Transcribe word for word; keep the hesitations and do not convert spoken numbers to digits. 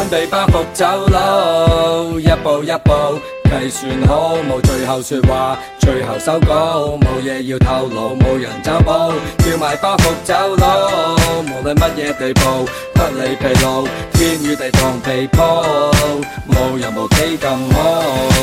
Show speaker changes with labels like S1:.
S1: 準備包袱走佬，一步一步計算好，冇最後說話，最後收稿，冇嘢要透露，冇人找補，叫埋包袱走佬，無論乜嘢地步，不理疲勞，天與地同被鋪，冇人無幾咁好。